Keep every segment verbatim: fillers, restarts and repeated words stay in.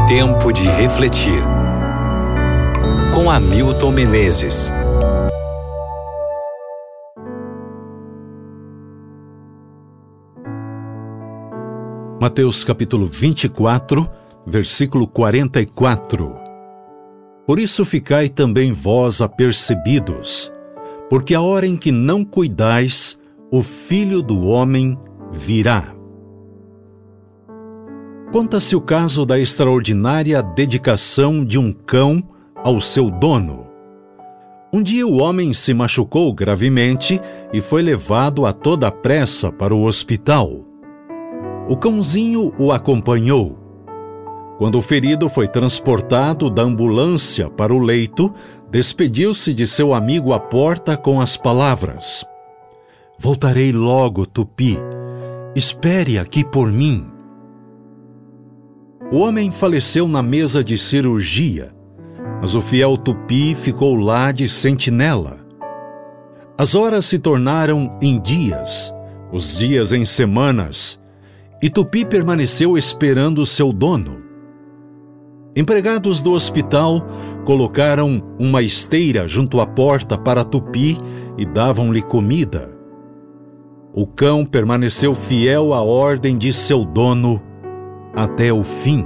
Tempo de refletir. Com Hamilton Menezes. Mateus capítulo vinte e quatro, versículo quarenta e quatro. Por isso ficai também vós apercebidos, porque a hora em que não cuidais, o Filho do Homem virá. Conta-se o caso da extraordinária dedicação de um cão ao seu dono. Um dia o homem se machucou gravemente e foi levado a toda pressa para o hospital. O cãozinho o acompanhou. Quando o ferido foi transportado da ambulância para o leito, despediu-se de seu amigo à porta com as palavras: "Voltarei logo, Tupi. Espere aqui por mim." O homem faleceu na mesa de cirurgia, mas o fiel Tupi ficou lá de sentinela. As horas se tornaram em dias, os dias em semanas, e Tupi permaneceu esperando seu dono. Empregados do hospital colocaram uma esteira junto à porta para Tupi e davam-lhe comida. O cão permaneceu fiel à ordem de seu dono até o fim.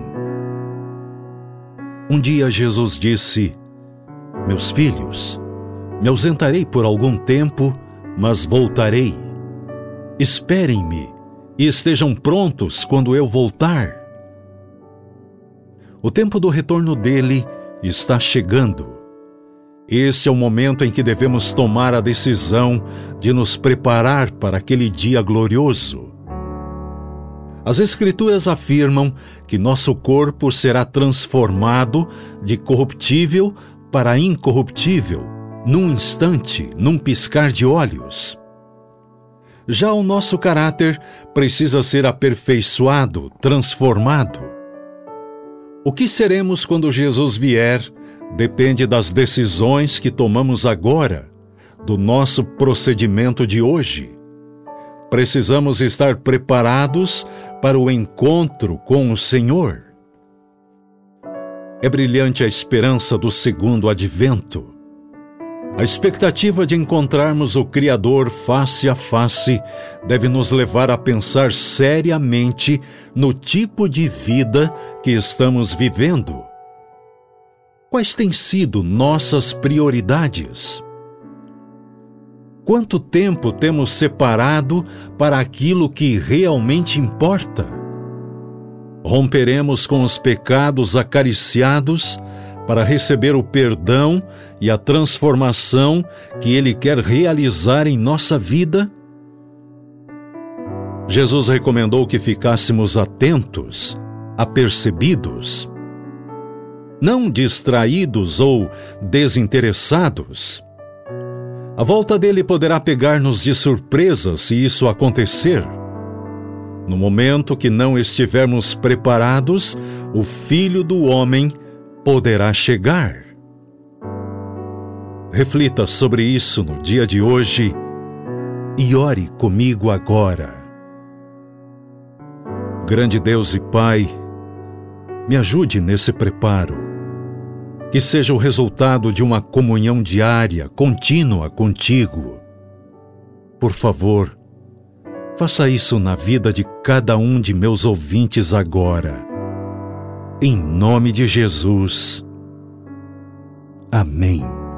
Um dia Jesus disse: "Meus filhos, me ausentarei por algum tempo, mas voltarei. Esperem-me e estejam prontos quando eu voltar." O tempo do retorno dele está chegando. Esse é o momento em que devemos tomar a decisão de nos preparar para aquele dia glorioso. As Escrituras afirmam que nosso corpo será transformado de corruptível para incorruptível, num instante, num piscar de olhos. Já o nosso caráter precisa ser aperfeiçoado, transformado. O que seremos quando Jesus vier depende das decisões que tomamos agora, do nosso procedimento de hoje. Precisamos estar preparados para o encontro com o Senhor. É brilhante a esperança do segundo advento. A expectativa de encontrarmos o Criador face a face deve nos levar a pensar seriamente no tipo de vida que estamos vivendo. Quais têm sido nossas prioridades? Quanto tempo temos separado para aquilo que realmente importa? Romperemos com os pecados acariciados para receber o perdão e a transformação que Ele quer realizar em nossa vida? Jesus recomendou que ficássemos atentos, apercebidos, não distraídos ou desinteressados. A volta dele poderá pegar-nos de surpresa se isso acontecer. No momento que não estivermos preparados, o Filho do Homem poderá chegar. Reflita sobre isso no dia de hoje e ore comigo agora. Grande Deus e Pai, me ajude nesse preparo. Que seja o resultado de uma comunhão diária, contínua contigo. Por favor, faça isso na vida de cada um de meus ouvintes agora. Em nome de Jesus. Amém.